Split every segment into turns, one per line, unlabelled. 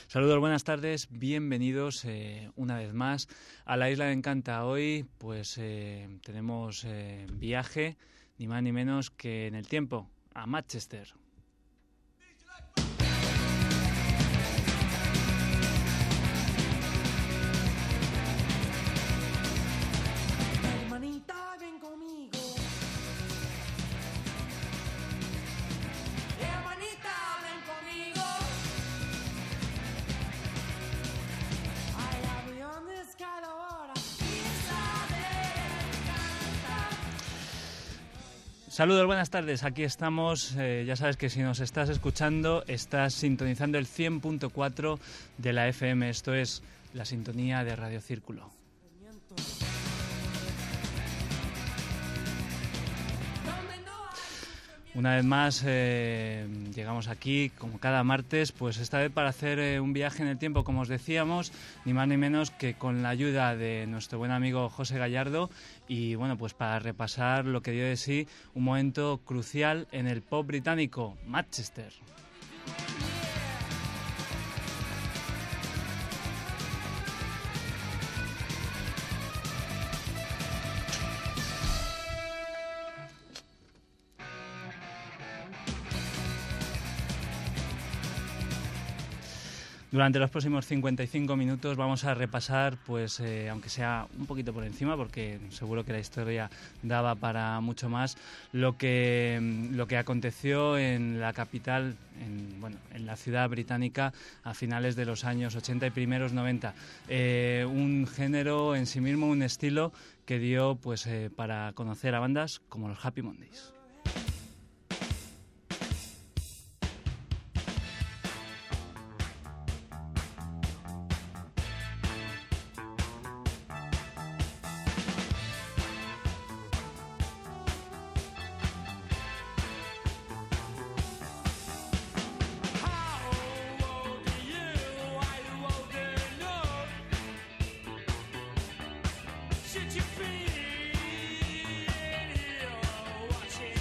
Saludos, buenas tardes, bienvenidos una vez más a la Isla de Encanta. Hoy pues tenemos viaje, ni más ni menos que en el tiempo, a Manchester.
Hermanita, ven conmigo. Hermanita, ven conmigo. Hay aviones cada hora. Isla de Encanta.
Saludos, buenas tardes, aquí estamos. Ya sabes que si nos estás escuchando, estás sintonizando el 100.4 de la FM. Esto es la sintonía de Radio Círculo. Una vez más llegamos aquí, como cada martes, pues esta vez para hacer un viaje en el tiempo, como os decíamos, ni más ni menos que con la ayuda de nuestro buen amigo José Gallardo, y bueno, pues para repasar lo que dio de sí un momento crucial en el pop británico, Manchester. Durante los próximos 55 minutos vamos a repasar, pues aunque sea un poquito por encima, porque seguro que la historia daba para mucho más, lo que aconteció en la capital, en la ciudad británica a finales de los años 80 y primeros 90. Un género en sí mismo, un estilo que dio pues para conocer a bandas como los Happy Mondays.
Should you be here watching?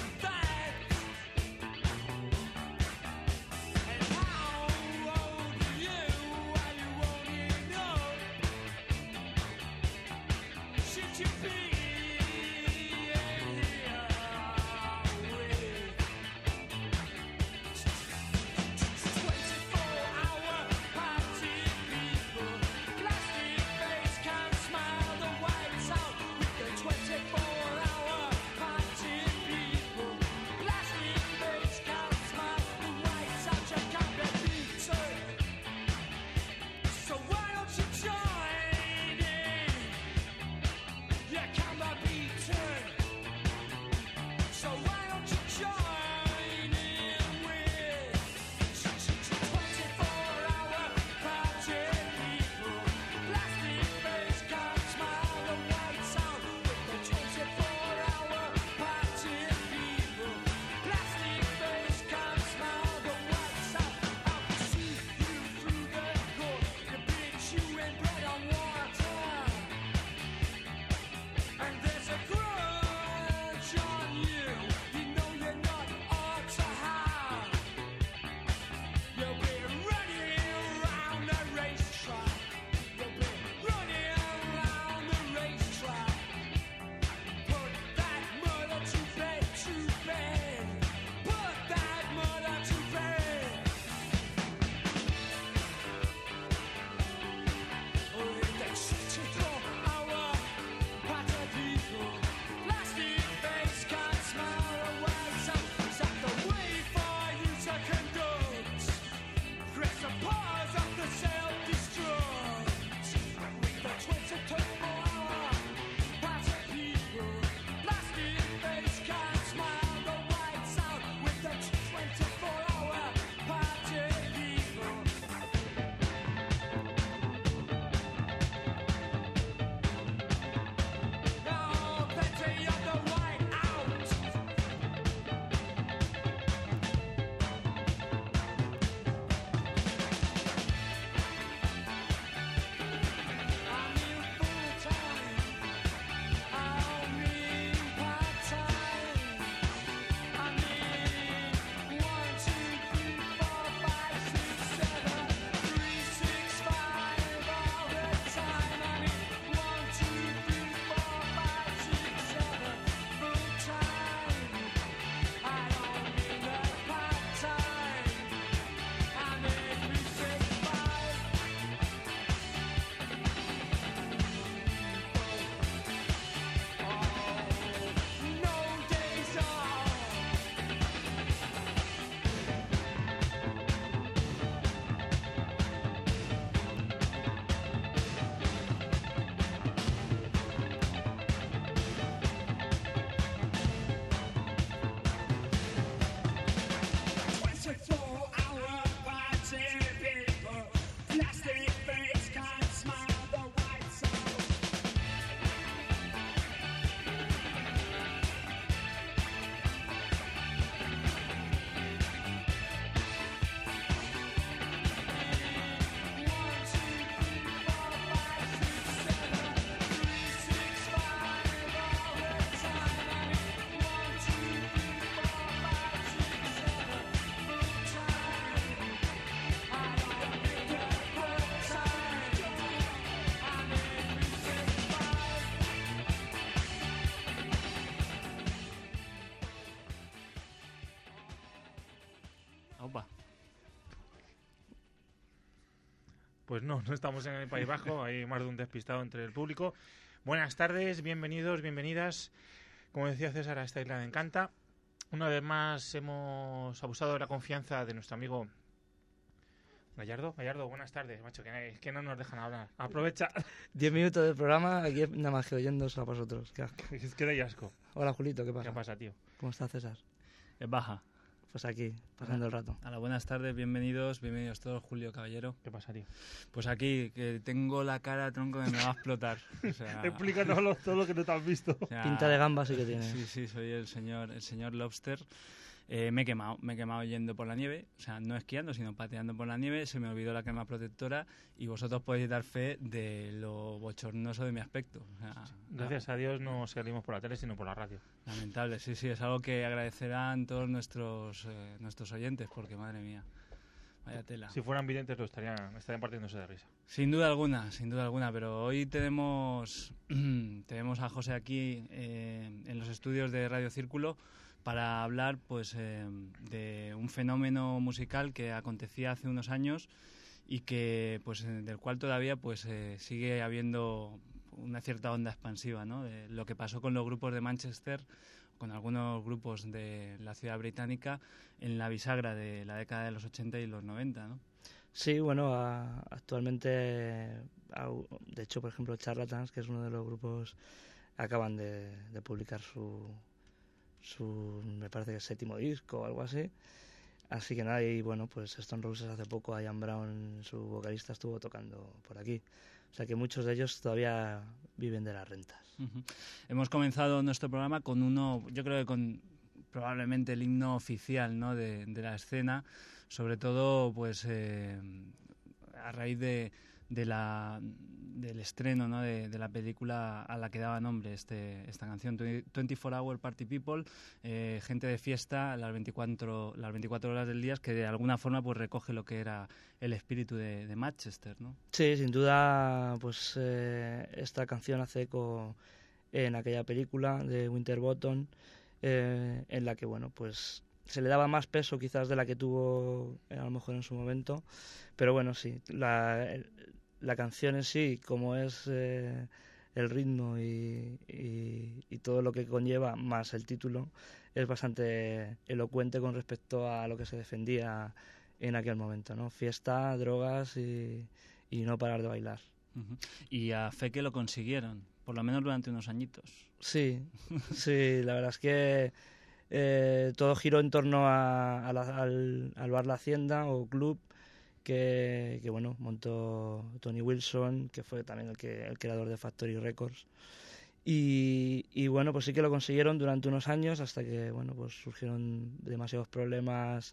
Pues no estamos en el País Bajo, hay más de un despistado entre el público. Buenas tardes, bienvenidos, bienvenidas. Como decía César, a esta isla me encanta. Una vez más hemos abusado de la confianza de nuestro amigo Gallardo. Gallardo, buenas tardes, macho, que no nos dejan hablar. Aprovecha.
10 minutos del programa, aquí nada más que oyéndose a vosotros. Qué asco.
Es que da asco.
Hola, Julito, ¿qué pasa?
¿Qué pasa, tío?
¿Cómo está César?
Es baja.
Pues aquí, pasando el rato.
Hola, buenas tardes, bienvenidos todos, Julio Caballero.
¿Qué pasa, tío?
Pues aquí, que tengo la cara, tronco, que me va a explotar. O sea,
Explícanos todo lo que no te has visto.
o sea,
Pinta de gamba sí que tiene.
Sí, soy el señor Lobster. Me he quemado yendo por la nieve, o sea, no esquiando, sino pateando por la nieve, se me olvidó la crema protectora y vosotros podéis dar fe de lo bochornoso de mi aspecto. O sea,
Gracias a Dios no salimos por la tele, sino por la radio.
lamentable, sí, es algo que agradecerán todos nuestros oyentes, porque madre mía, vaya tela.
Si fueran videntes lo estarían partiéndose de risa.
Sin duda alguna, pero hoy tenemos a José aquí en los estudios de Radio Círculo para hablar pues de un fenómeno musical que acontecía hace unos años y que pues del cual todavía pues sigue habiendo una cierta onda expansiva, ¿no? De lo que pasó con los grupos de Manchester, con algunos grupos de la ciudad británica en la bisagra de la década de los 80 y los 90, ¿no?
Sí, bueno, actualmente, de hecho, por ejemplo, Charlatans, que es uno de los grupos, acaban de publicar su me parece que es 7º disco o algo así. Así que nada, y bueno, pues Stone Roses hace poco, Ian Brown, su vocalista, estuvo tocando por aquí. O sea que muchos de ellos todavía viven de las rentas.
Uh-huh. Hemos comenzado nuestro programa con uno, yo creo que con probablemente el himno oficial, ¿no? de la escena, sobre todo pues a raíz del estreno, ¿no? de la película a la que daba nombre esta canción, 24 Hour Party People, gente de fiesta las 24 horas del día, que de alguna forma pues recoge lo que era el espíritu de Manchester, ¿no?
Sí, sin duda, pues esta canción hace eco en aquella película de Winterbottom, en la que, bueno, pues se le daba más peso quizás de la que tuvo a lo mejor en su momento, pero bueno, sí, la canción en sí, como es el ritmo y todo lo que conlleva, más el título, es bastante elocuente con respecto a lo que se defendía en aquel momento, ¿no? Fiesta, drogas y no parar de bailar.
Uh-huh. Y a fe que lo consiguieron, por lo menos durante unos añitos.
Sí, la verdad es que todo giró en torno al bar La Hacienda o club que bueno, montó Tony Wilson, que fue también el creador de Factory Records. Y bueno, pues sí que lo consiguieron durante unos años hasta que, bueno, pues surgieron demasiados problemas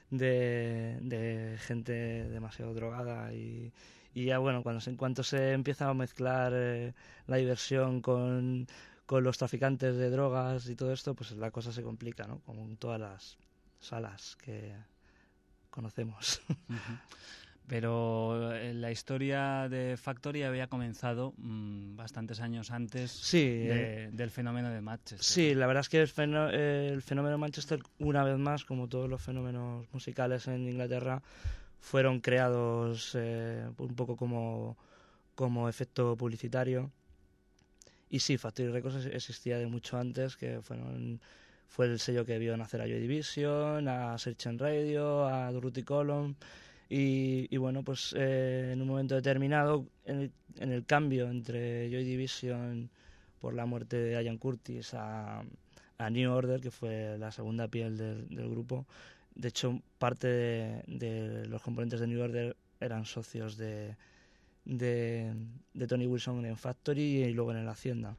de gente demasiado drogada y ya, bueno, en cuanto se empieza a mezclar la diversión con los traficantes de drogas y todo esto, pues la cosa se complica, ¿no? Como en todas las salas que conocemos.
Uh-huh. Pero la historia de Factory había comenzado bastantes años antes del fenómeno de Manchester.
Sí, la verdad es que el fenómeno de Manchester, una vez más, como todos los fenómenos musicales en Inglaterra, fueron creados un poco como efecto publicitario. Y sí, Factory Records existía de mucho antes, que fue el sello que vio nacer a Joy Division, a Search and Radio, a Durruti Column. Y bueno, pues en un momento determinado, en el cambio entre Joy Division por la muerte de Ian Curtis a New Order, que fue la segunda piel del grupo, de hecho parte de los componentes de New Order eran socios de Tony Wilson en Factory y luego en la Hacienda.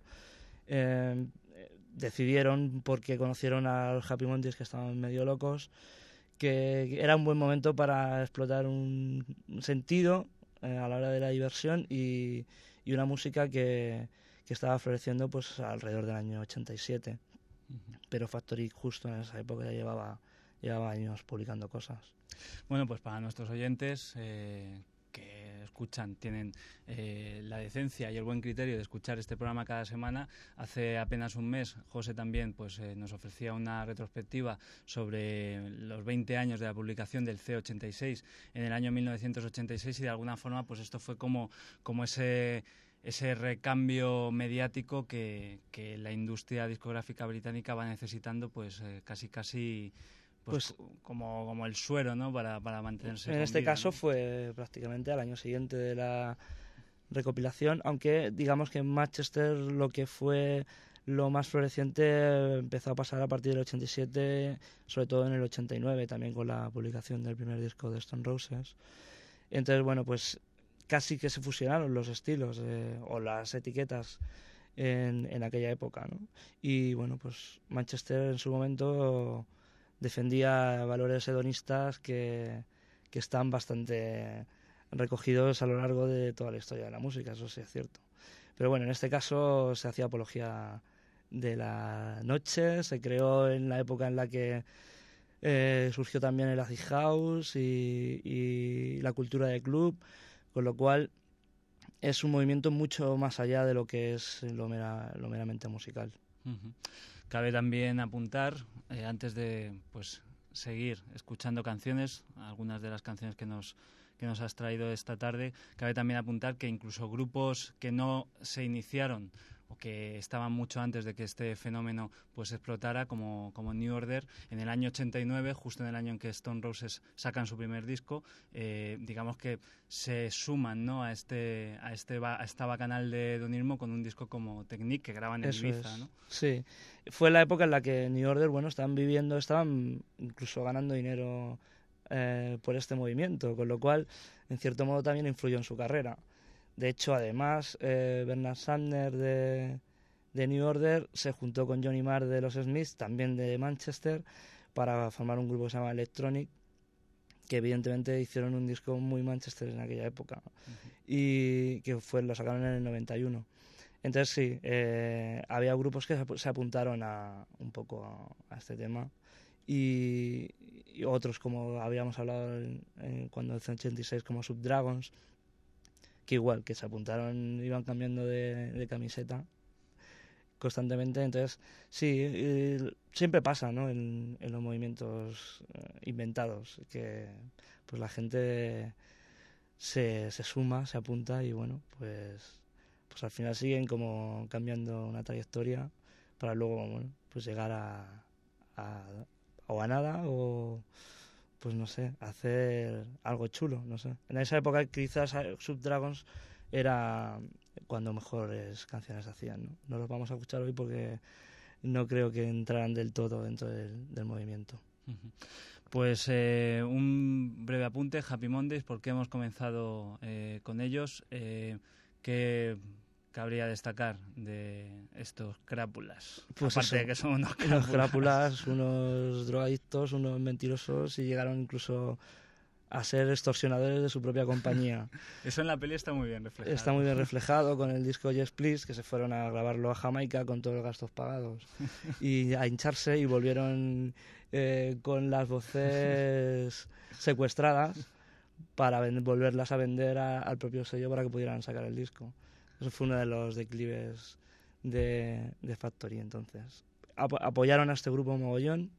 Decidieron, porque conocieron a los Happy Mondays, que estaban medio locos, que era un buen momento para explotar un sentido a la hora de la diversión y una música que estaba floreciendo pues alrededor del año 87. Uh-huh. Pero Factory justo en esa época ya llevaba años publicando cosas.
Bueno, pues para nuestros oyentes que escuchan tienen la decencia y el buen criterio de escuchar este programa cada semana, hace apenas un mes José también pues nos ofrecía una retrospectiva sobre los 20 años de la publicación del C86 en el año 1986 y de alguna forma pues esto fue como ese recambio mediático que la industria discográfica británica va necesitando pues casi pues como el suero, ¿no? para mantenerse
en
con
este
vida,
caso
¿no?
fue prácticamente al año siguiente de la recopilación, aunque digamos que en Manchester lo que fue lo más floreciente empezó a pasar a partir del 87, sobre todo en el 89, también con la publicación del primer disco de Stone Roses. Entonces, bueno, pues casi que se fusionaron los estilos o las etiquetas en aquella época, ¿no? Y bueno, pues Manchester en su momento defendía valores hedonistas que están bastante recogidos a lo largo de toda la historia de la música, eso sí es cierto. Pero bueno, en este caso se hacía apología de la noche, se creó en la época en la que surgió también el acid house y la cultura de club, con lo cual es un movimiento mucho más allá de lo que es lo meramente musical.
Uh-huh. Cabe también apuntar, antes de pues seguir escuchando canciones, algunas de las canciones que nos has traído esta tarde, cabe también apuntar que incluso grupos que no se iniciaron o que estaban mucho antes de que este fenómeno pues explotara, como New Order, en el año 89, justo en el año en que Stone Roses sacan su primer disco, digamos que se suman, ¿no? a esta bacanal de Don con un disco como Technique que graban en
Eso
Ibiza,
es.
¿no?
Sí, fue la época en la que New Order, bueno, estaban incluso ganando dinero por este movimiento, con lo cual, en cierto modo, también influyó en su carrera. De hecho, además, Bernard Sumner de New Order se juntó con Johnny Marr de los Smiths, también de Manchester, para formar un grupo que se llama Electronic, que evidentemente hicieron un disco muy Manchester en aquella época, uh-huh. Y que lo sacaron en el 91. Entonces sí, había grupos que se apuntaron un poco a este tema y otros, como habíamos hablado cuando el 86, como Subdragons, que igual, que se apuntaron, iban cambiando de camiseta constantemente. Entonces sí, siempre pasa, ¿no? en los movimientos inventados, que pues la gente se suma, se apunta y bueno, pues al final siguen como cambiando una trayectoria para luego, bueno, pues llegar o a nada o pues no sé, hacer algo chulo, no sé. En esa época quizás Subdragons era cuando mejores canciones hacían, ¿no? No los vamos a escuchar hoy porque no creo que entraran del todo dentro del movimiento.
Uh-huh. Pues un breve apunte, Happy Mondays, porque hemos comenzado con ellos. ¿Qué cabría destacar de estos crápulas?
Pues
aparte
eso,
de que son unos
crápulas, unos drogadictos, unos mentirosos, y llegaron incluso a ser extorsionadores de su propia compañía.
Eso en la peli está muy bien reflejado.
Está muy bien reflejado con el disco Yes Please, que se fueron a grabarlo a Jamaica con todos los gastos pagados y a hincharse, y volvieron con las voces secuestradas para volverlas a vender al propio sello para que pudieran sacar el disco. Eso fue uno de los declives de Factory. Entonces apoyaron a este grupo mogollón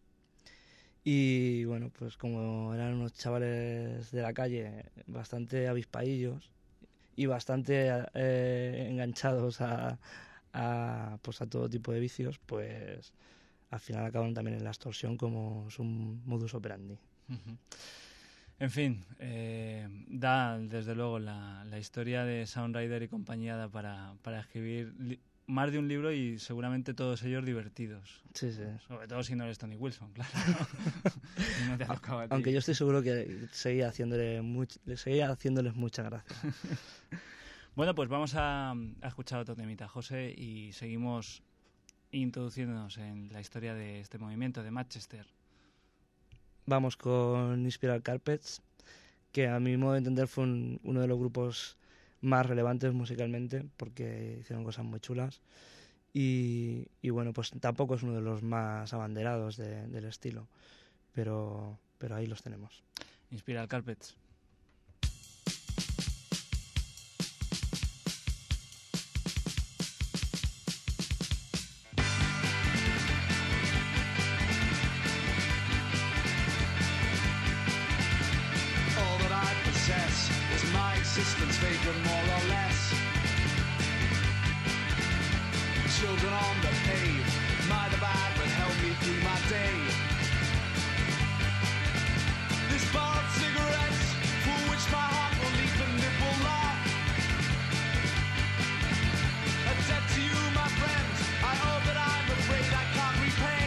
y bueno, pues como eran unos chavales de la calle bastante avispaillos y bastante enganchados a todo tipo de vicios, pues al final acabaron también en la extorsión como su modus operandi.
Uh-huh. En fin, da desde luego la historia de Sound Rider y compañía da para escribir más de un libro, y seguramente todos ellos divertidos.
Sí, sí.
Sobre todo si no eres Tony Wilson, claro. Y no te ha tocado a ti.
Aunque yo estoy seguro que seguía haciéndoles mucha gracia.
Bueno, pues vamos a escuchar otro temita, José, y seguimos introduciéndonos en la historia de este movimiento de Manchester.
Vamos con Inspiral Carpets, que a mi modo de entender fue uno de los grupos más relevantes musicalmente, porque hicieron cosas muy chulas y bueno, pues tampoco es uno de los más abanderados del estilo, pero ahí los tenemos.
Inspiral Carpets.
assistants favored more or less. Children on the pave might have had but helped me through my day. This bar of cigarettes for which my heart will leap and it will laugh. A debt to you, my friends, I owe but I'm afraid I can't repay.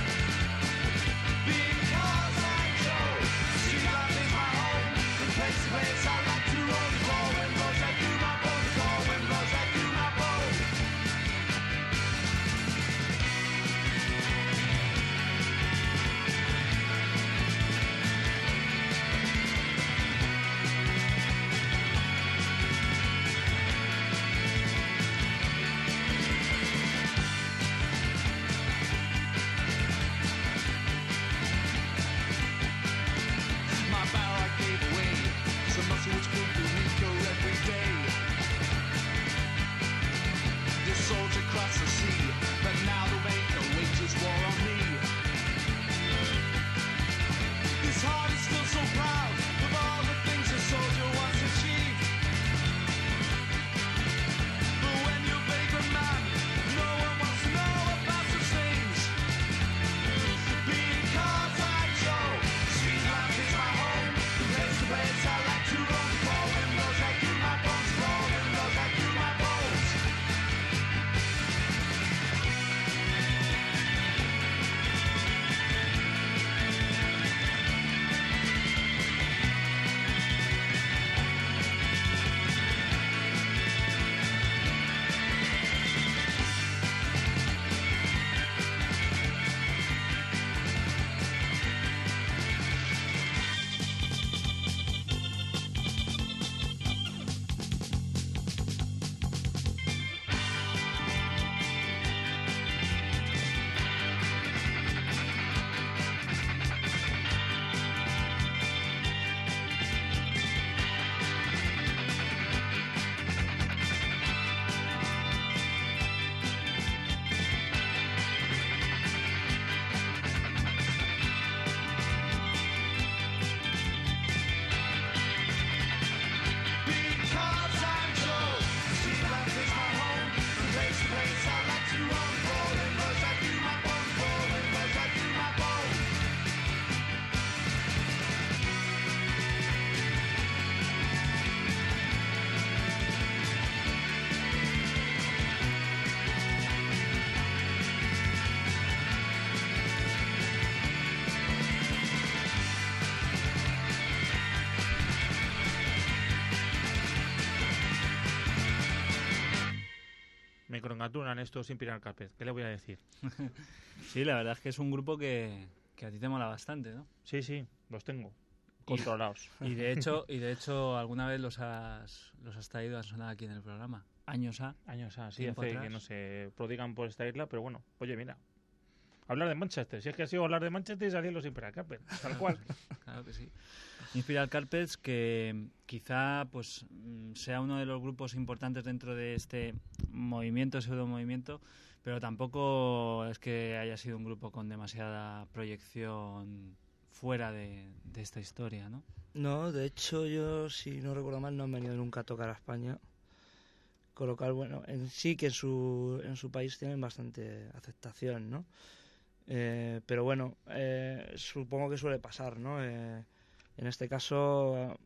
Because I chose street life is my home, from place to place I like to roam. Before wind blows right through my bones, before wind blows right through my bones. My barrel I gave away, some muscle which grew weaker every day. This soldier crossed the sea, but now the maker wages war on me. This heart is still so proud of all the things a soldier once achieved. But when you're vacant man, no one wants to know about such things. Because I chose street life is my home, from place to place I like to roam. Before wind blows right through my bones, before wind blows right through my bones. Because I'm Joe, street life is my home, from place to place I like to roam. Before wind blows right through my bones, before wind blows right through my bones.
Me congatulan estos Imperial Carpet. ¿Qué le voy a decir?
Sí, la verdad es que es un grupo que a ti te mola bastante, ¿no?
Sí, sí, los tengo controlados.
Y de hecho alguna vez los has traído a sonar aquí en el programa. Años A.
Años así
Tiempo
hace
atrás.
que no se prodigan por esta isla, pero bueno, oye, mira. Hablar de Manchester, si es que ha sido hablar de Manchester y salir los Imperial Carpet, tal cual.
Claro que sí. Imperial Carpets, que quizá pues sea uno de los grupos importantes dentro de este movimiento, pseudo-movimiento, pero tampoco es que haya sido un grupo con demasiada proyección fuera de esta historia, ¿no?
No, de hecho yo, si no recuerdo mal, no han venido nunca a tocar a España. Con lo cual, bueno, en sí que en su país tienen bastante aceptación, ¿no? Pero bueno, supongo que suele pasar, ¿no? En este caso,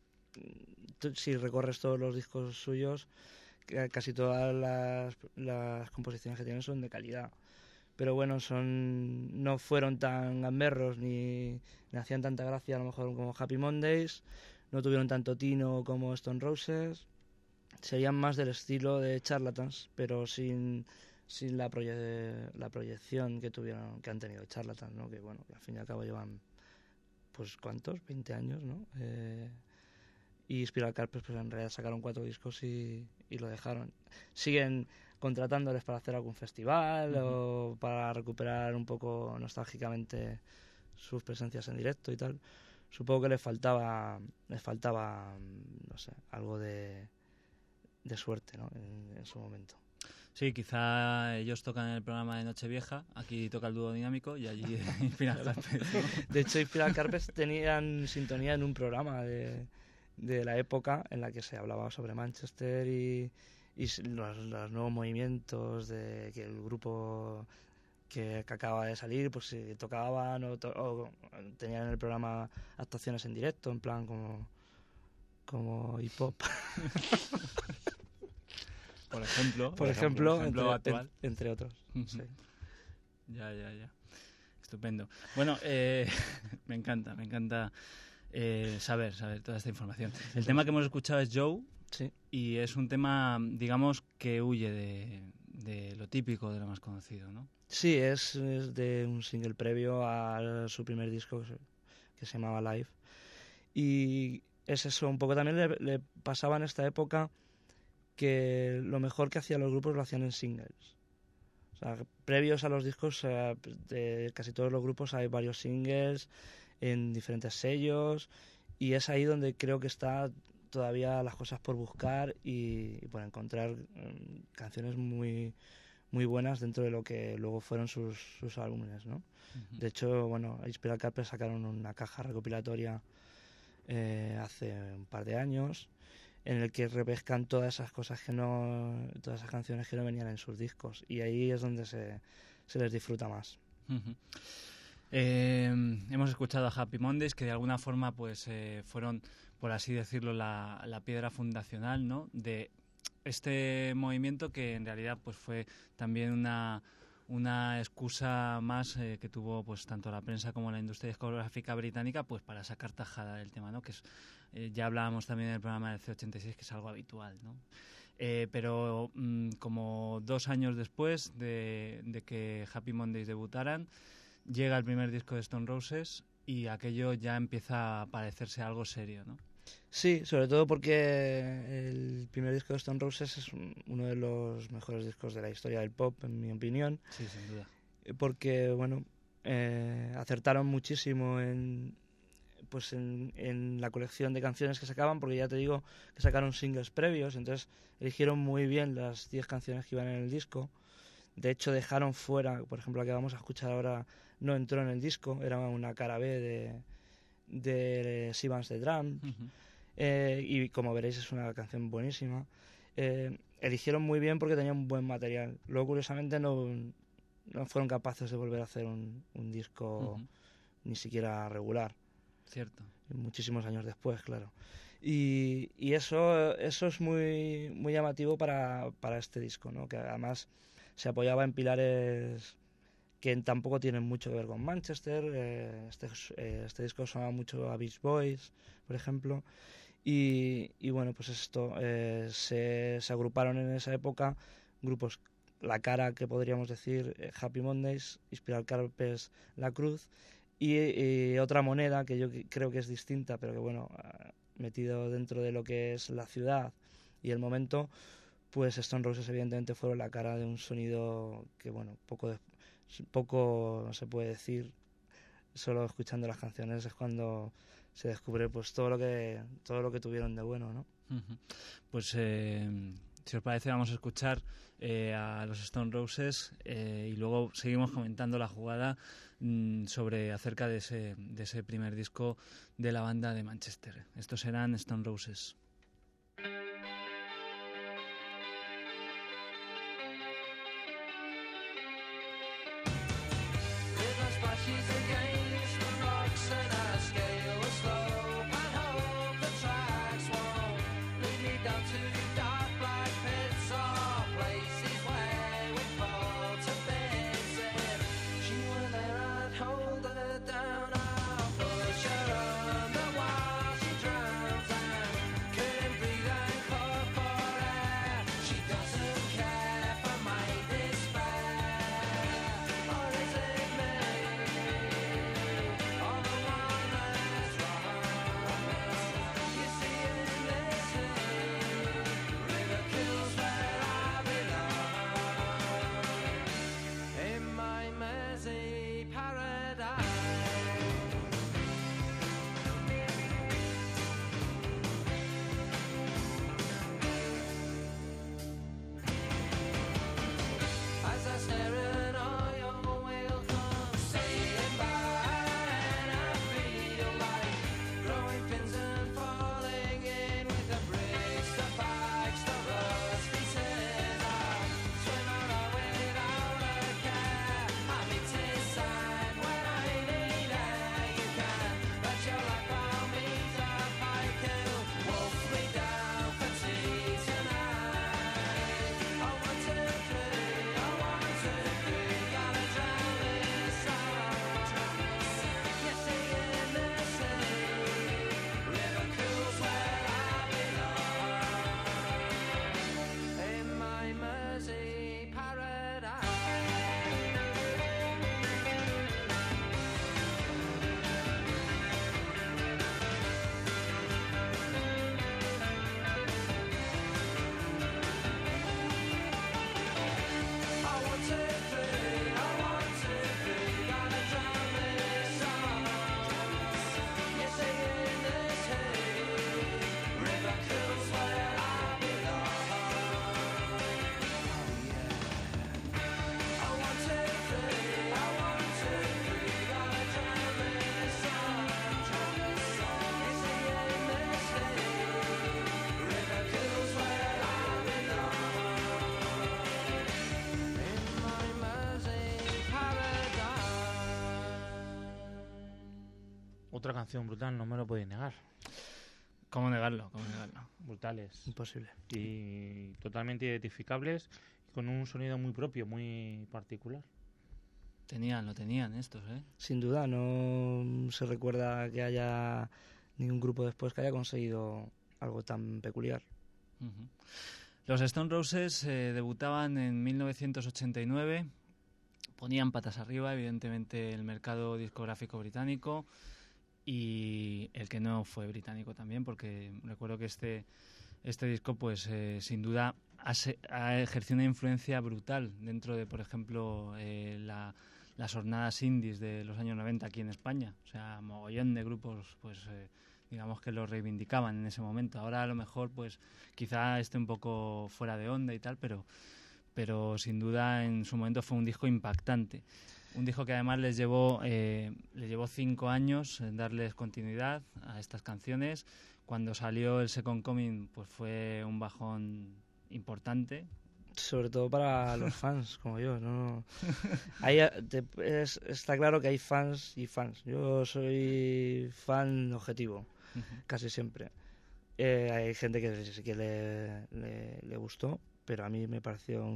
si recorres todos los discos suyos, casi todas las composiciones que tienen son de calidad. Pero bueno, no fueron tan gamberros ni hacían tanta gracia a lo mejor como Happy Mondays, no tuvieron tanto tino como Stone Roses, serían más del estilo de Charlatans, pero sin la proyección que han tenido Charlatans, ¿no? Que bueno, que al fin y al cabo llevan, pues ¿cuántos? 20 años, ¿no? Y Spiral Carpets pues en realidad sacaron 4 discos y lo dejaron. Siguen contratándoles para hacer algún festival o para recuperar un poco nostálgicamente sus presencias en directo y tal. Supongo que les faltaba no sé, algo de suerte, ¿no? En su momento.
Sí, quizá ellos tocan en el programa de Nochevieja, aquí toca el dúo dinámico y allí Inspiral Carpets, ¿no?
De hecho, Inspiral Carpets tenían sintonía en un programa de la época en la que se hablaba sobre Manchester y los nuevos movimientos de que el grupo que acaba de salir, pues si tocaban o tenían en el programa actuaciones en directo, en plan como hip hop,
Por ejemplo.
por ejemplo,
actual.
entre otros.
Ujú.
Sí.
Ya. Estupendo. Bueno, me encanta saber toda esta información. El tema que hemos escuchado es Joe
Sí.
y es un tema, digamos, que huye de lo típico, de lo más conocido, ¿no?
Sí, es de un single previo a su primer disco que se llamaba Live. Y es eso, un poco también le pasaba en esta época que lo mejor que hacían los grupos lo hacían en singles. O sea, previos a los discos de casi todos los grupos hay varios singles en diferentes sellos y es ahí donde creo que está todavía las cosas por buscar y por encontrar canciones muy muy buenas dentro de lo que luego fueron sus álbumes, ¿no?
Ujú.
De hecho, bueno, Inspiral Carpet sacaron una caja recopilatoria hace un par de años en el que repescan todas esas cosas todas esas canciones que no venían en sus discos y ahí es donde se les disfruta más.
Ujú. Hemos escuchado a Happy Mondays, que de alguna forma pues fueron, por así decirlo, la piedra fundacional, ¿no?, de este movimiento, que en realidad pues fue también una excusa más que tuvo pues tanto la prensa como la industria discográfica británica pues para sacar tajada del tema, ¿no?, que es, ya hablábamos también en el programa del C86, que es algo habitual, ¿no? Pero como 2 años después de que Happy Mondays debutaran, llega el primer disco de Stone Roses y aquello ya empieza a parecerse algo serio, ¿no?
Sí, sobre todo porque el primer disco de Stone Roses es uno de los mejores discos de la historia del pop, en mi opinión,
Sí, sin duda.
porque bueno, acertaron muchísimo en la colección de canciones que sacaban, porque ya te digo que sacaron singles previos, entonces eligieron muy bien las 10 canciones que iban en el disco. De hecho dejaron fuera, por ejemplo, la que vamos a escuchar ahora no entró en el disco, era una cara B de Sivans the Drums.
Ujú.
Y como veréis es una canción buenísima. Eligieron muy bien porque tenían un buen material. Luego curiosamente no fueron capaces de volver a hacer un disco
Ujú.
ni siquiera regular,
Cierto.
muchísimos años después, claro. Y eso es muy, muy llamativo para este disco, ¿no? Que además se apoyaba en pilares que tampoco tienen mucho que ver con Manchester. Este disco sonaba mucho a Beach Boys, por ejemplo. Y bueno, pues esto, se agruparon en esa época grupos, La Cara, que podríamos decir, Happy Mondays, Inspiral Carpet, La Cruz, y Otra Moneda, que yo creo que es distinta, pero que bueno, metido dentro de lo que es la ciudad y el momento, pues Stone Roses evidentemente fueron la cara de un sonido que bueno, poco se puede decir, solo escuchando las canciones es cuando se descubre pues todo lo que tuvieron de bueno, ¿no?
Ujú. Pues si os parece vamos a escuchar a los Stone Roses y luego seguimos comentando la jugada acerca de ese primer disco de la banda de Manchester. Estos serán Stone Roses.
River splashes against the rocks and I scale the slope and hope the tracks won't lead me down to dark black pits or places where we fall to bits. If she were there I'd hold her down, I'll push her under while she drowns and
canción brutal, no me lo podéis negar.
¿Cómo negarlo? ¿Cómo negarlo?
Brutales.
Imposible.
Y totalmente identificables, con un sonido muy propio, muy particular.
Lo tenían estos, ¿eh?
Sin duda, no se recuerda que haya ningún grupo después que haya conseguido algo tan peculiar.
Ujú. Los Stone Roses debutaban en 1989, ponían patas arriba, evidentemente, el mercado discográfico británico y el que no fue británico también, porque recuerdo que este disco, pues sin duda, ha ejercido una influencia brutal dentro de, por ejemplo, las jornadas indies de los años 90 aquí en España. O sea, mogollón de grupos, pues digamos que lo reivindicaban en ese momento. Ahora a lo mejor, pues quizá esté un poco fuera de onda y tal, pero sin duda en su momento fue un disco impactante. Un disco que además les llevó 5 años en darles continuidad a estas canciones. Cuando salió el Second Coming, pues fue un bajón importante.
Sobre todo para los fans como yo, ¿no? Está claro que hay fans y fans. Yo soy fan objetivo, casi siempre. Hay gente que sí que le gustó, pero a mí me pareció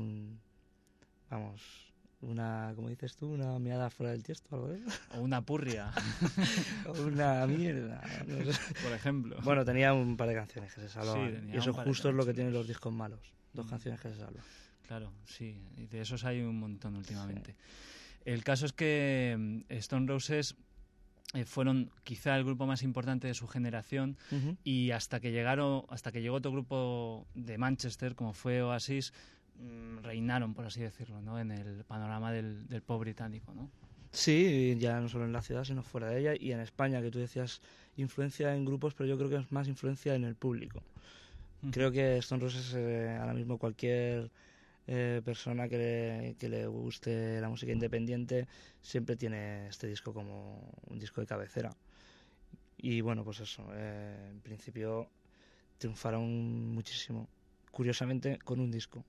una, como dices tú, una meada fuera del tiesto, algo de eso.
O una purria,
O una mierda, no sé.
por ejemplo.
Bueno, tenía un par de canciones que se salvaban.
Sí, tenía
y eso
un par de
justo es lo que tienen
canciones.
los discos malos. 2 canciones que se salvan.
Claro, sí, y de esos hay un montón últimamente. El caso es que Stone Roses fueron quizá el grupo más importante de su generación y hasta que llegó otro grupo de Manchester como fue Oasis, reinaron, por así decirlo, ¿no? En el panorama del pop británico, ¿no?
Sí, ya no solo en la ciudad, sino fuera de ella. Y en España, que tú decías influencia en grupos, pero yo creo que es más influencia en el público. Creo que Stone Roses, ahora mismo cualquier persona que le guste la música independiente siempre tiene este disco como un disco de cabecera. Y bueno, pues eso, en principio triunfaron muchísimo, curiosamente con un disco.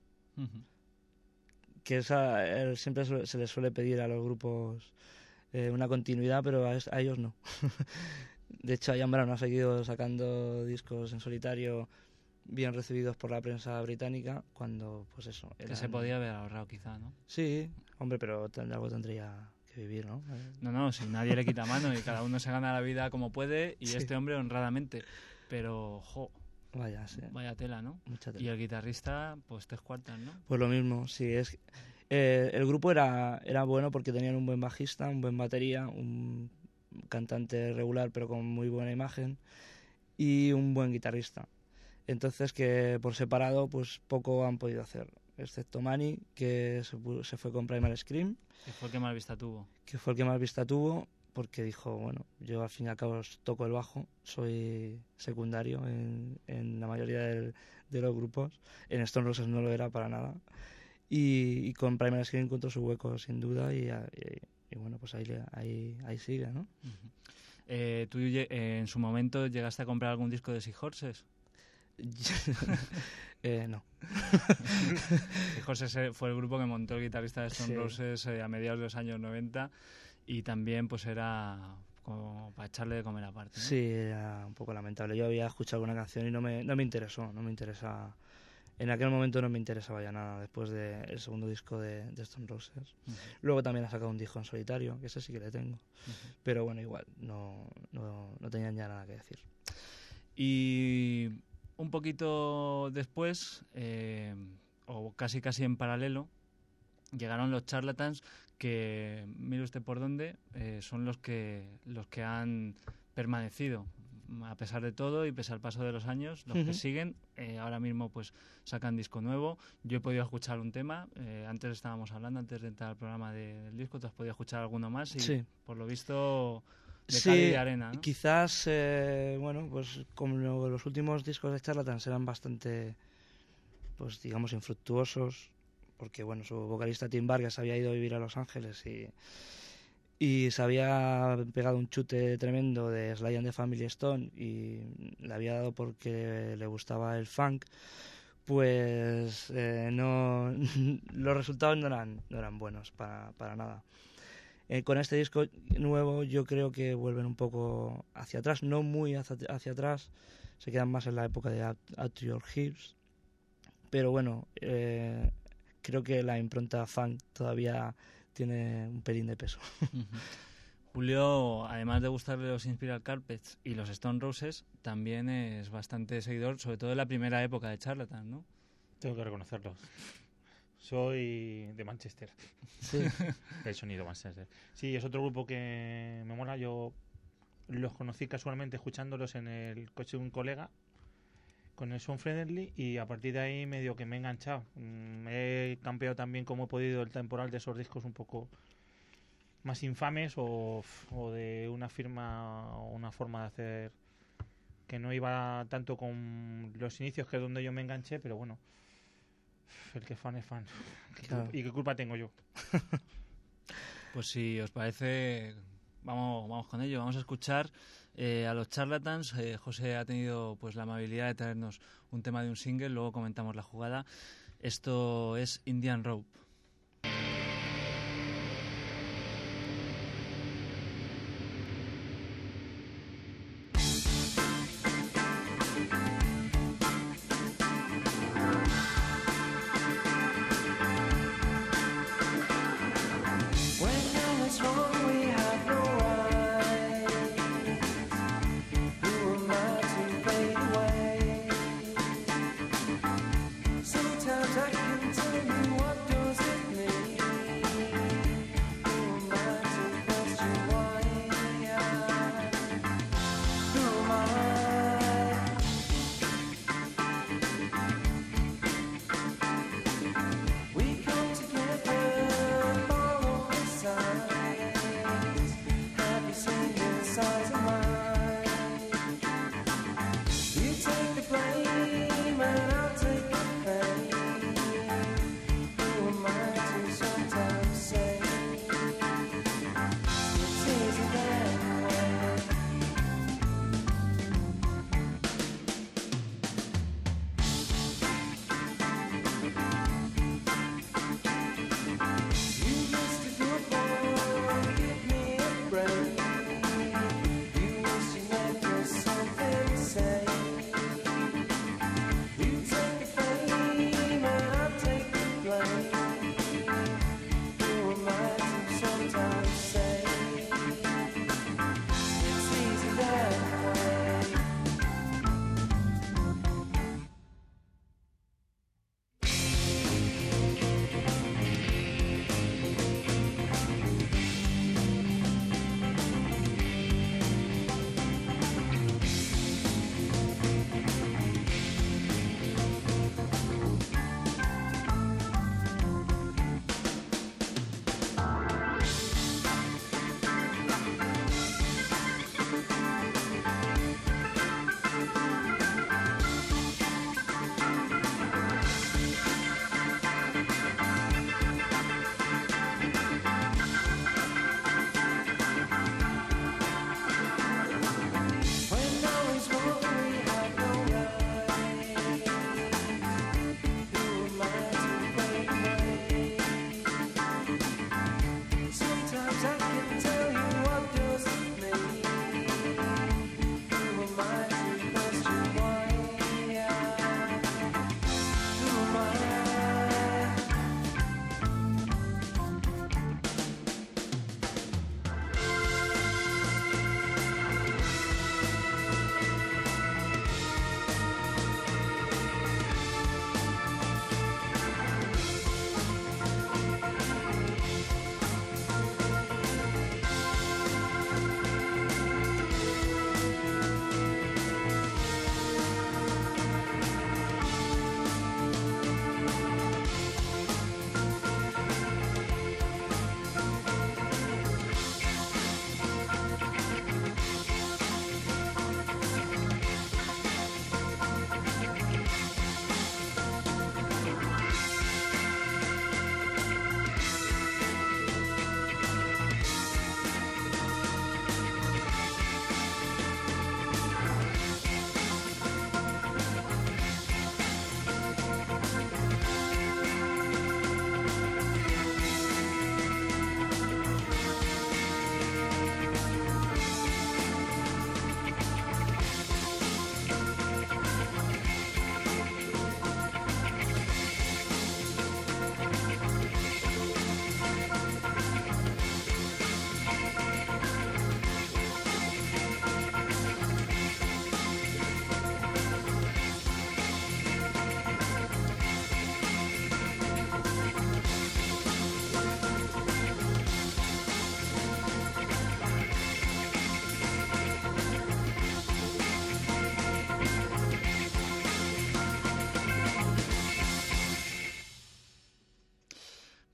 Que siempre se les suele pedir a los grupos una continuidad, pero a ellos no. De hecho, Ian Brown ha seguido sacando discos en solitario bien recibidos por la prensa británica, cuando, pues eso...
Que se podía haber ahorrado quizá, ¿no?
Sí, hombre, pero algo tendría que vivir, ¿no?
No, si nadie le quita mano y cada uno se gana la vida como puede y
Sí.
este hombre honradamente. Pero,
Vaya, sí,
vaya tela, ¿no?
mucha tela.
Y el guitarrista, pues 3/4, ¿no?
Pues lo mismo, sí, el grupo era bueno porque tenían un buen bajista, un buen batería, un cantante regular pero con muy buena imagen y un buen guitarrista. Entonces que por separado pues poco han podido hacer, excepto Manny, que se fue con Primal Scream,
Que fue el que más vista tuvo.
que fue el que más vista tuvo, porque dijo, bueno, yo al fin y al cabo toco el bajo, soy secundario en la mayoría de los grupos. En Stone Roses no lo era para nada. Y con Primal Scream encontró su hueco sin duda y bueno, pues ahí sigue, ¿no?
¿Tú en su momento llegaste a comprar algún disco de Seahorses?
No.
Seahorses fue el grupo que montó el guitarrista de Stone
Sí.
Roses a mediados de los años 90 y también pues era como para echarle de comer aparte, ¿no?
Sí, era un poco lamentable. Yo había escuchado alguna canción y no me interesó, no me interesa. En aquel momento no me interesaba ya nada después del segundo disco de Stone Roses. Luego también ha sacado un disco en solitario, que ese sí que le tengo. Pero bueno, igual, no tenían ya nada que decir.
Y un poquito después, o casi en paralelo, llegaron los Charlatans, que, mire usted por dónde, son los que han permanecido a pesar de todo y pese al paso de los años. Los que siguen ahora mismo pues sacan disco nuevo. Yo he podido escuchar un tema, antes estábamos hablando, antes de entrar al programa del disco, tú has podido escuchar alguno más y
Sí.
por lo visto de
Sí,
cal y de arena, ¿no?
quizás, bueno, pues como los últimos discos de Charlatans eran bastante, pues digamos, infructuosos, porque bueno, su vocalista Tim Vargas había ido a vivir a Los Ángeles y se había pegado un chute tremendo de Sly and the Family Stone y le había dado porque le gustaba el funk, pues no los resultados no eran buenos para nada. Con este disco nuevo yo creo que vuelven un poco hacia atrás, no muy hacia atrás, se quedan más en la época de At Your Hips, pero bueno, creo que la impronta funk todavía tiene un pelín de peso.
Ujú. Julio, además de gustarle los Imperial Carpets y los Stone Roses, también es bastante seguidor, sobre todo en la primera época de Charlatan, ¿no?
Tengo que reconocerlo. Soy de Manchester.
Sí.
El sonido Manchester. Sí, es otro grupo que me mola. Yo los conocí casualmente escuchándolos en el coche de un colega con el Sound Friendly y a partir de ahí medio que me he enganchado. He campeado también como he podido el temporal de esos discos un poco más infames o de una firma o una forma de hacer que no iba tanto con los inicios, que es donde yo me enganché, pero bueno, el que es fan es fan.
Claro.
¿Y qué culpa tengo yo?
Pues si os parece, vamos con ello. Vamos a escuchar a los Charlatans. José ha tenido pues la amabilidad de traernos un tema de un single, luego comentamos la jugada. Esto es Indian Rope.
When young and strong, we have no right. Who am I to fade away? Sometimes I can tell you what does it mean.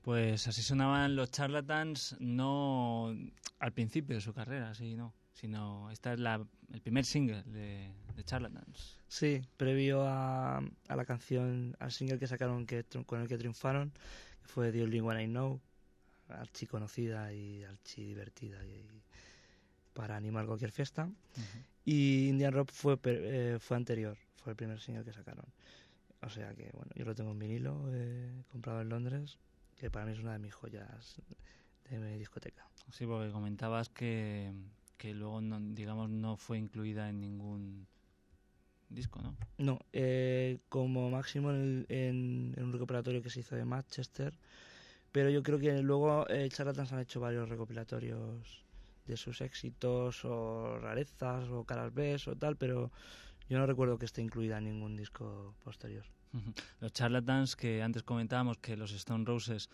Pues así sonaban los Charlatans, no al principio de su carrera, sí, no, sino esta es el primer single de Charlatans.
Sí, previo a la canción, al single que sacaron con el que triunfaron, que fue The Only One I Know, archi conocida y archi divertida y para animar cualquier fiesta.
Ujú.
Y Indian Rock fue anterior, fue el primer single que sacaron. O sea que, bueno, yo lo tengo en vinilo, comprado en Londres, que para mí es una de mis joyas de mi discoteca.
Sí, porque comentabas que luego, no, digamos, no fue incluida en ningún disco, ¿no?
No, como máximo en un recopilatorio que se hizo de Manchester, pero yo creo que luego Charlatans han hecho varios recopilatorios de sus éxitos o rarezas o caras B o tal, pero yo no recuerdo que esté incluida en ningún disco posterior.
Ujú. Los Charlatans, que antes comentábamos que los Stone Roses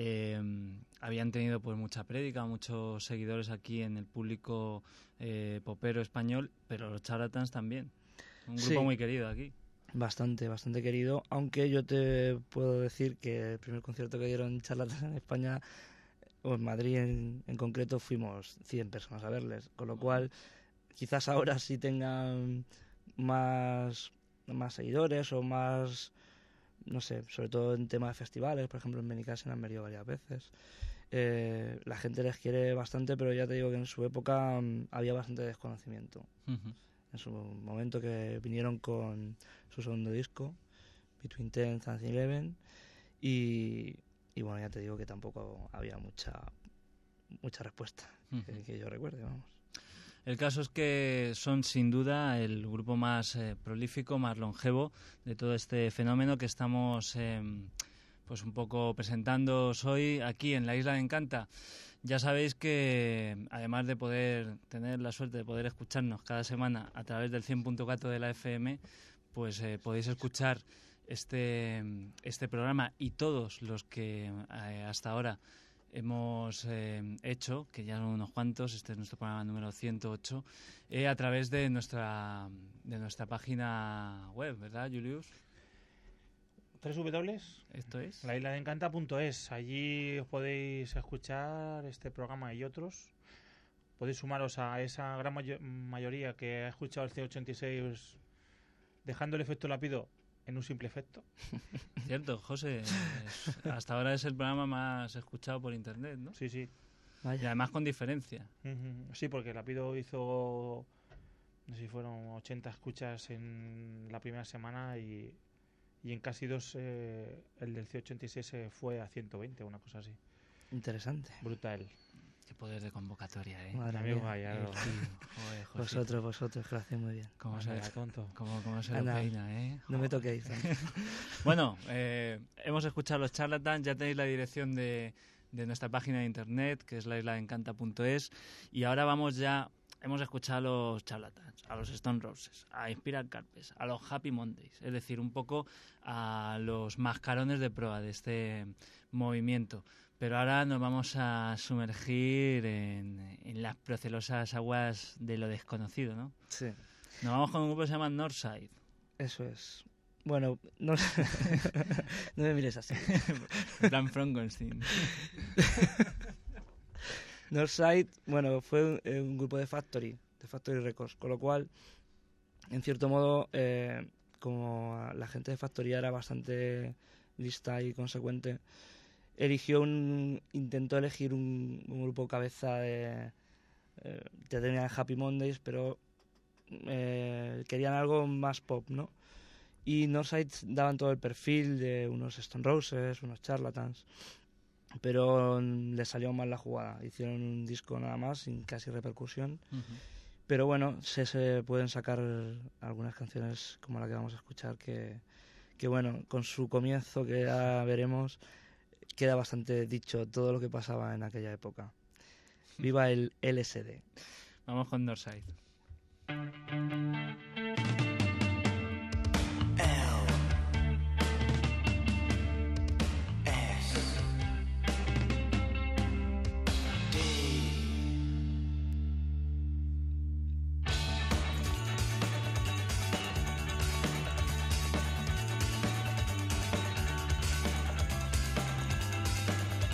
habían tenido pues mucha prédica, muchos seguidores aquí en el público popero español, pero los Charlatans también. Un grupo
Sí.
muy querido aquí.
Bastante querido, aunque yo te puedo decir que el primer concierto que dieron Charlatans en España, o en Madrid en concreto, fuimos 100 personas a verles, con lo cual quizás ahora sí tengan más seguidores o más, no sé, sobre todo en tema de festivales, por ejemplo en Benicàssim han venido varias veces. La gente les quiere bastante, pero ya te digo que en su época había bastante desconocimiento.
Ujú.
En su momento que vinieron con su segundo disco, Between 10 and 11, y bueno, ya te digo que tampoco había mucha respuesta
Ujú.
que yo recuerde, vamos.
El caso es que son sin duda el grupo más prolífico, más longevo de todo este fenómeno que estamos pues un poco presentándoos hoy aquí en la Isla de Encanta. Ya sabéis que además de poder tener la suerte de poder escucharnos cada semana a través del 100.4 de la FM, pues podéis escuchar este programa y todos los que hasta ahora hemos hecho, que ya son unos cuantos, este es nuestro programa número 108, a través de nuestra página web, ¿verdad, Julius?
www.
Esto es.
laisladencanta.es. Allí os podéis escuchar este programa y otros. Podéis sumaros a esa gran mayoría que ha escuchado el C86 dejando el efecto lápido en un simple efecto.
Cierto, José, hasta ahora es el programa más escuchado por internet, ¿no?
Sí, sí.
Y
Vaya.
además con diferencia.
Ujú. Sí, porque Lápido hizo, no sé si fueron 80 escuchas en la primera semana y en casi dos el del C86 fue a 120, una cosa así.
Interesante.
Brutal.
Qué poder de convocatoria, ¿eh?
Madre
Amigo,
mía.
vaya,
El
no.
tío. Joder, Josito.
Vosotros, que lo hacéis muy bien.
¿Cómo
Anda,
se,
tonto.
cómo se lo
Anda,
peina, eh?
No me
Joder.
toquéis.
Bueno, hemos escuchado los Charlatans, ya tenéis la dirección de nuestra página de internet, que es laisladencanta.es, y ahora hemos escuchado a los Charlatans, a los Stone Roses, a Inspiral Carpes, a los Happy Mondays, es decir, un poco a los mascarones de proa de este movimiento. Pero ahora nos vamos a sumergir en las procelosas aguas de lo desconocido, ¿no?
Sí,
Nos vamos con un grupo que se llama Northside.
eso es. Bueno, no, no me mires así.
En plan Frankenstein.
Northside, bueno, fue un grupo de Factory Records, con lo cual, en cierto modo, como la gente de Factory era bastante lista y consecuente, intentó elegir un grupo cabeza de... ya tenían Happy Mondays, pero querían algo más pop, ¿no? Y Northside daban todo el perfil de unos Stone Roses, unos Charlatans, pero les salió mal la jugada. Hicieron un disco nada más, sin casi repercusión.
Ujú.
Pero bueno, se pueden sacar algunas canciones como la que vamos a escuchar que bueno, con su comienzo, que ya veremos, queda bastante dicho todo lo que pasaba en aquella época. Viva el LSD.
Vamos con Northside.
L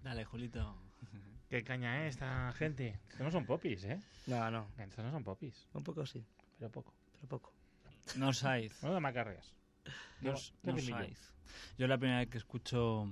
Dale, Julito.
Qué caña es esta gente. Estos no son popis, ¿eh?
No,
Estos no son popis,
un poco sí,
pero poco.
pero poco.
Northside.
No de macarregas.
Northside. Yo es la primera vez que escucho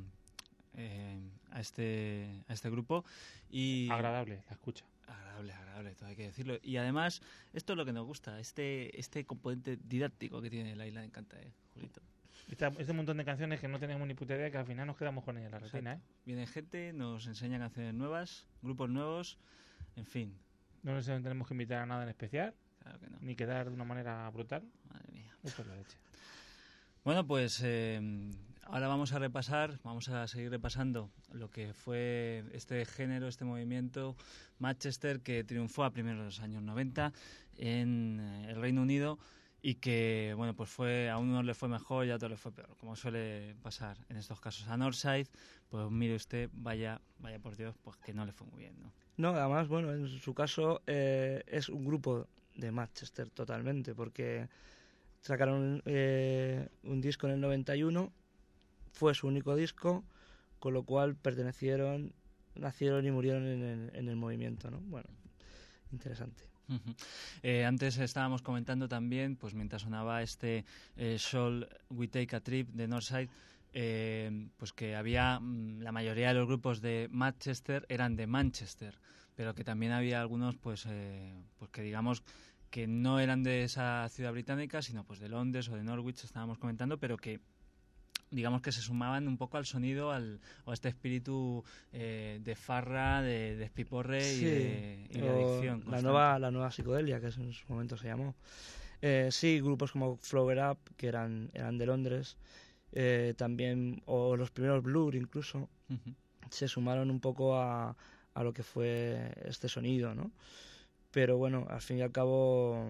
a este grupo y...
Agradable, la escucha.
Agradable, todo hay que decirlo. Y además, esto es lo que nos gusta, este componente didáctico que tiene la Isla de Encanta, Julito.
Este montón de canciones que no tenemos ni puta idea, que al final nos quedamos con ellas en la retina, ¿eh?
Viene gente, nos enseña canciones nuevas, grupos nuevos, en fin,
No nos tenemos que invitar a nada en especial,
claro que no.
ni quedar de una manera brutal.
Madre mía.
Esto es la leche.
Bueno, pues ahora vamos a seguir repasando lo que fue este género, este movimiento Manchester, que triunfó a primeros de los años 90 en el Reino Unido y que, bueno, pues a unos le fue mejor y a otros le fue peor, como suele pasar en estos casos. A Northside, pues mire usted, vaya por Dios, pues que no le fue muy bien, ¿no?
No, además, bueno, en su caso es un grupo de Manchester totalmente, porque sacaron un disco en el 91, fue su único disco, con lo cual nacieron y murieron en el movimiento, ¿no? Bueno, interesante.
Ujú. Antes estábamos comentando también, pues mientras sonaba este Shall We Take a Trip de Northside, pues que había la mayoría de los grupos de Manchester eran de Manchester, pero que también había algunos pues que digamos que no eran de esa ciudad británica, sino pues de Londres o de Norwich, estábamos comentando, pero que digamos que se sumaban un poco al sonido, o a este espíritu de farra, de despiporre y de adicción
la
constante.
nueva psicodelia, que en su momento se llamó. Sí, grupos como Flower Up, que eran de Londres, también, o los primeros Blur incluso,
Ujú.
se sumaron un poco a lo que fue este sonido, ¿no? Pero bueno, al fin y al cabo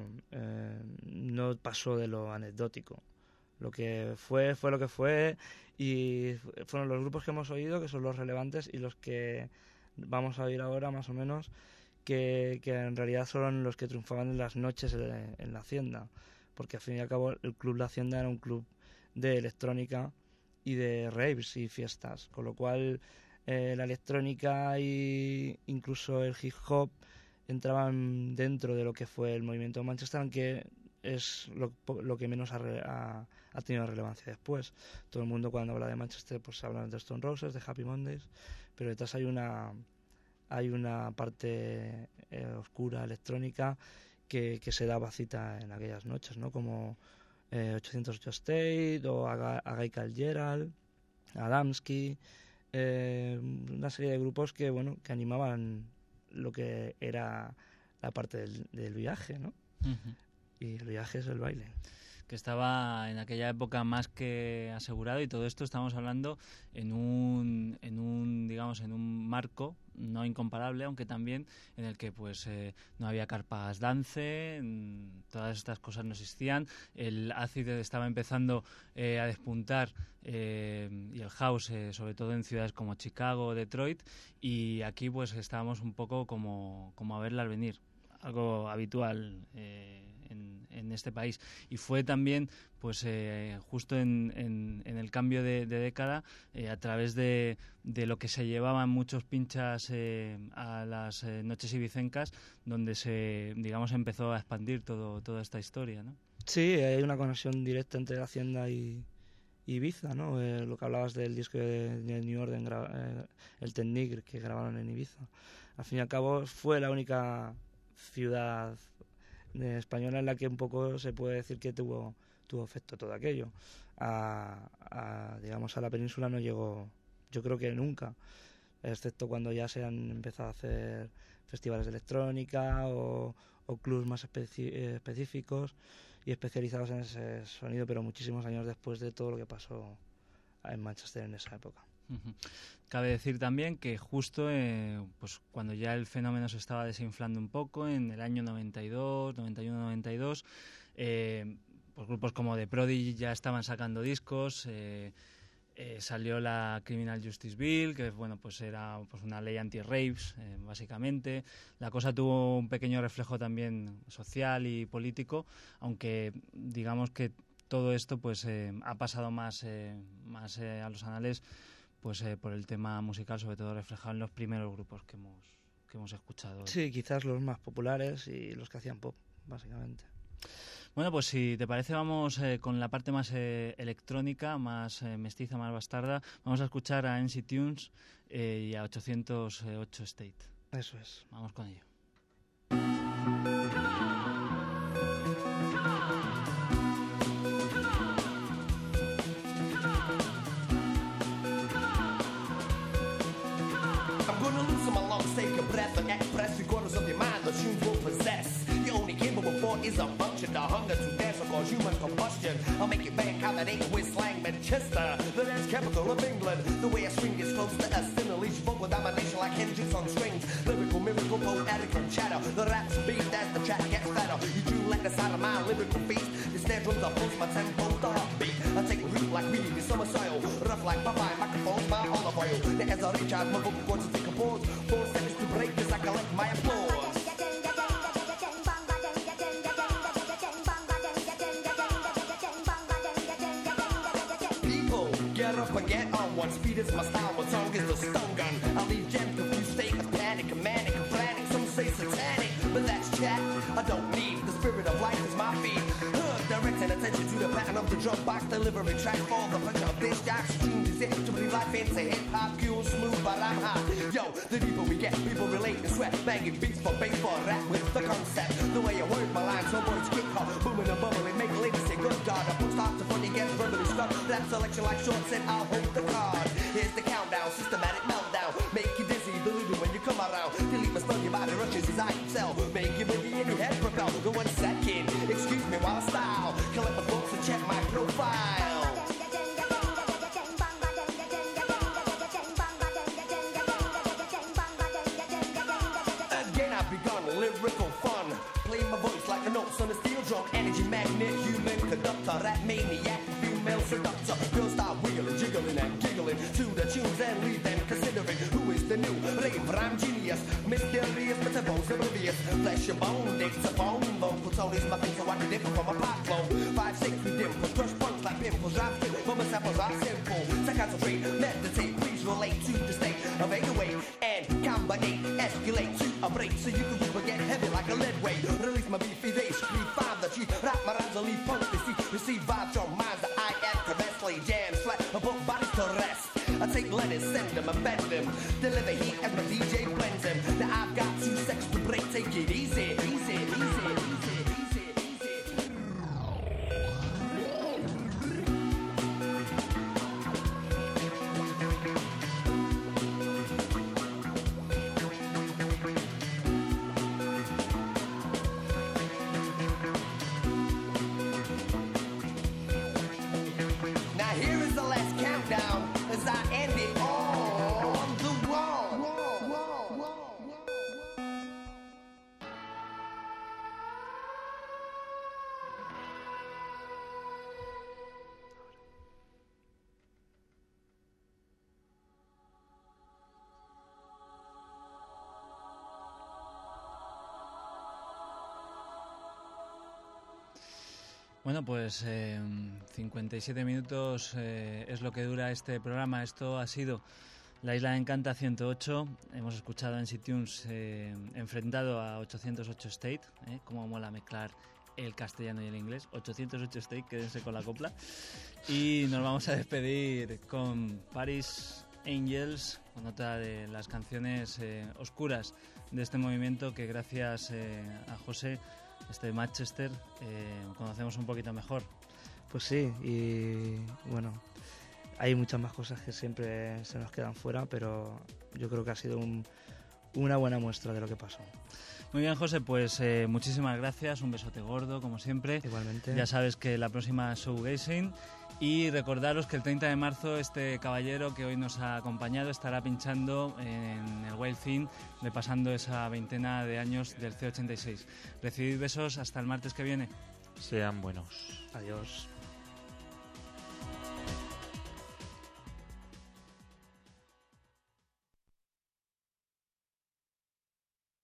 no pasó de lo anecdótico. Lo que fue lo que fue, y fueron los grupos que hemos oído que son los relevantes y los que vamos a oír ahora más o menos, que en realidad son los que triunfaban en las noches en la Hacienda, porque al fin y al cabo el Club La Hacienda era un club de electrónica y de raves y fiestas, con lo cual la electrónica e incluso el hip hop entraban dentro de lo que fue el movimiento de Manchester, aunque es lo que menos ha tenido relevancia después. Todo el mundo cuando habla de Manchester pues habla de Stone Roses, de Happy Mondays, pero detrás hay una parte oscura, electrónica, que se daba cita en aquellas noches, ¿no? Como 808 State o Agai Calgeral, Adamski, una serie de grupos que animaban lo que era la parte del viaje, ¿no?
Ujú.
Y el viaje es el baile.
Que estaba en aquella época más que asegurado, y todo esto estamos hablando en un digamos en un marco no incomparable, aunque también en el que pues no había carpas dance, todas estas cosas no existían, el acid estaba empezando a despuntar y el house sobre todo en ciudades como Chicago o Detroit, y aquí pues estábamos un poco como a verlas venir, algo habitual en este país, y fue también pues justo en el cambio de década, a través de lo que se llevaban muchos pinchas a las noches ibicencas, donde se digamos empezó a expandir toda esta historia, ¿no?
Sí, hay una conexión directa entre la Hacienda y Ibiza, ¿no? Lo que hablabas del disco de New Order, el Technique que grabaron en Ibiza. Al fin y al cabo fue la única ciudad española en la que un poco se puede decir que tuvo efecto todo aquello. Digamos, a la península no llegó, yo creo que nunca, excepto cuando ya se han empezado a hacer festivales de electrónica o clubs más específicos y especializados en ese sonido, pero muchísimos años después de todo lo que pasó en Manchester en esa época.
Ujú. Cabe decir también que justo pues cuando ya el fenómeno se estaba desinflando un poco, en el año 92, 91-92, pues grupos como The Prodigy ya estaban sacando discos, salió la Criminal Justice Bill, que bueno, pues era pues una ley anti-raves, básicamente. La cosa tuvo un pequeño reflejo también social y político, aunque digamos que todo esto pues ha pasado más a los anales pues por el tema musical, sobre todo reflejado en los primeros grupos que hemos escuchado hoy.
Sí, quizás los más populares y los que hacían pop, básicamente.
Bueno, pues si te parece vamos con la parte más electrónica, más mestiza, más bastarda. Vamos a escuchar a NC Tunes y a 808 State.
Eso es.
Vamos con ello.
I'm gonna loosen my lungs, take a breath, and express 3/4 of your mind. The tunes will possess. You're only capable for is a function. The hunger to dance will cause human combustion. I'll make it bang, how that ain't with slang Manchester. The dance capital of England. The way I swing is close to us. In a leash vocal domination like Hendrix on strings. Lyrical, miracle, poetic and chatter. The rap's beat as the track gets fatter. You do like the sound of my lyrical feast. The snare drums are pulse, my tempo, the heartbeat. I take root like weed in summer soil. Rough like Popeye, microphones, my olive oil. Now as I recharge my vocal cords to take a pause. 4 seconds to break this, I collect my applause. People, get up and get on. One speed is my style, my tongue is the stun gun. I'll leave gems confused, state of panic, and manic, and planning. Some say satanic, but that's chat. I don't need the spirit of life is my feet. Directing attention to the pattern of the drum box delivery track for the punch of this jack's tunes is it to breathe life into hip-hop, cool, smooth, but I'm hot. Yo, the deeper we get, people relate and sweat, banging beats for bass for rap with the concept. The way I word my lines, so words kick off, booming and bubbling, make ladies say good God. I put start to funny gets verbally stuck. Rap selection like shorts and I'll hold the card. Here's the countdown, systematic meltdown, make you dizzy, deluded when you come around. Delete my stun, your body rushes as I excel, make you boogie in your head propel. Go 1 second, excuse me while I style, collect my books and check my profile. Again I've begun lyrical fun. Play my voice like a notes on a steel drum. Energy magnet, human conductor, rap maniac, female seductor. Girls start wiggling, jiggling and giggling to the tunes and leave them considering who is the new rave rhyme genius. Mysterious but the bones oblivious. Flesh and bone, dictaphone, vocal tone is my thing so I can differ from a pop flow. 5, 6 with dimples, crush punks like pimples. Drive through, but my samples are simple. To concentrate, meditate, please relate to the state of 808 and combinate, escalate to a break so you can move and get heavy like a lead weight. Release my beefy days, refine the chief, rap my rhymes and leave punk to see. Receive vibes from minds that I am correctly jams flat above bodies to rest. I take letters, send them, and bend them. Deliver heat as my DJ blends them. Now I've got 2 seconds to break, take it easy, easy, easy, easy, easy, easy. Now here is the last countdown as I end it on the wall.
Bueno, pues 57 minutos es lo que dura este programa. Esto ha sido La Isla de Encanta 108. Hemos escuchado en Tunes enfrentado a 808 State. Cómo mola mezclar el castellano y el inglés. 808 State, quédense con la copla. Y nos vamos a despedir con Paris Angels, con otra de las canciones oscuras de este movimiento que gracias a José, de Manchester, conocemos un poquito mejor.
Pues sí, y bueno, hay muchas más cosas que siempre se nos quedan fuera, pero yo creo que ha sido una buena muestra de lo que pasó.
Muy bien, José, pues muchísimas gracias, un besote gordo, como siempre.
Igualmente.
Ya sabes que la próxima Showgazing. Y recordaros que el 30 de marzo este caballero que hoy nos ha acompañado estará pinchando en el Wild Thing, repasando esa veintena de años del C86. Recibid besos, hasta el martes que viene.
Sean buenos.
Adiós.